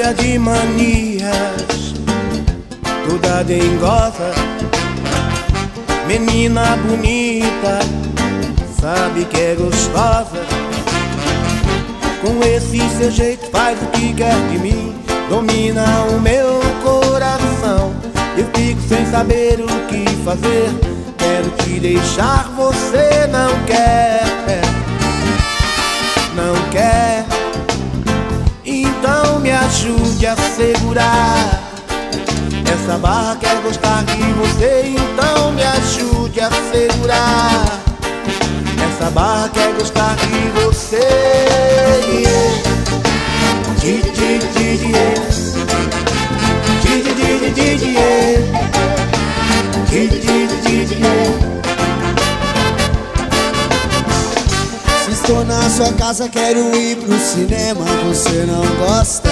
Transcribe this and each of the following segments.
cheia de manias, toda dengosa, menina bonita, sabe que é gostosa. Com esse seu jeito faz o que quer de mim, domina o meu coração. Eu fico sem saber o que fazer, quero te deixar, você não quer, não quer. Então me ajude a segurar essa barra, quer gostar de você. Então me ajude a segurar essa barra, quer gostar de você. Se estou na sua casa, quero ir pro cinema, você não gosta.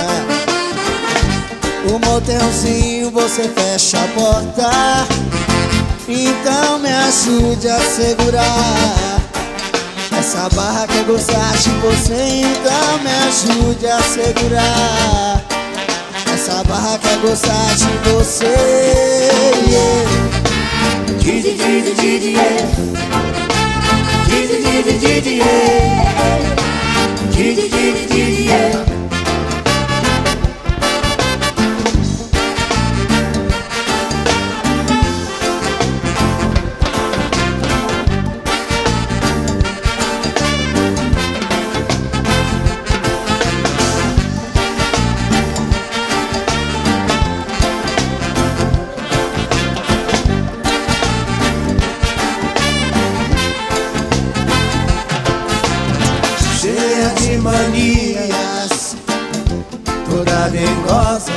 O motelzinho, você fecha a porta. Então me ajude a segurar essa barra, quer gostar de você. Então me ajude a segurar essa barra, quer gostar de você. Cheia de manias, toda dengosa,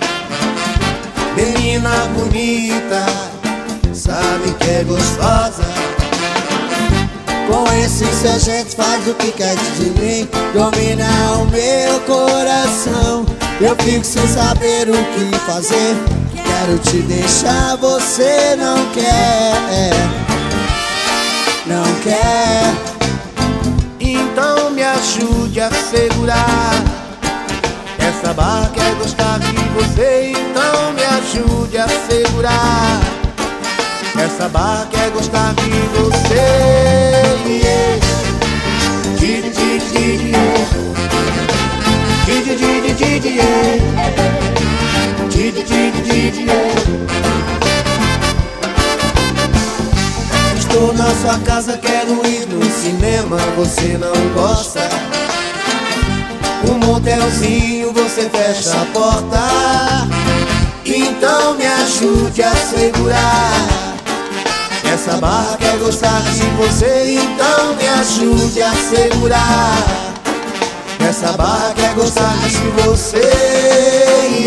menina bonita, sabe que é gostosa. Com esse seu jeito faz o que quer de mim, domina o meu coração. Eu fico sem saber o que fazer, quero te deixar, você não quer, não quer. Então me ajude a segurar essa barra, quer gostar de você. Então me ajude a segurar essa barra, quer gostar de você. Estou na sua casa, quero ir no cinema, você não gosta. O motelzinho, você fecha a porta. Então me ajude a segurar essa barra, quer gostar de você. Então me ajude a segurar essa barra, quer gostar de você.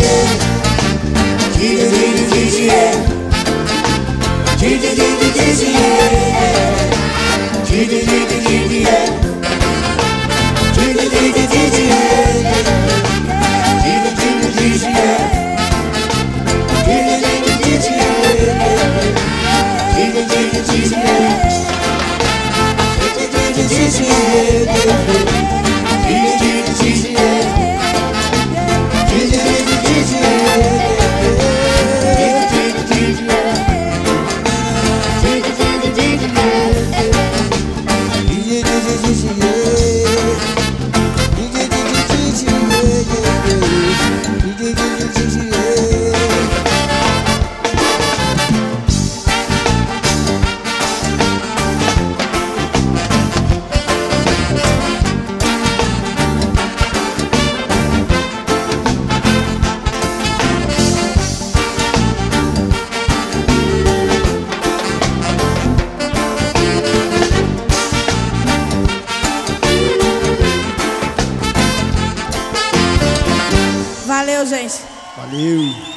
Valeu, gente. Valeu.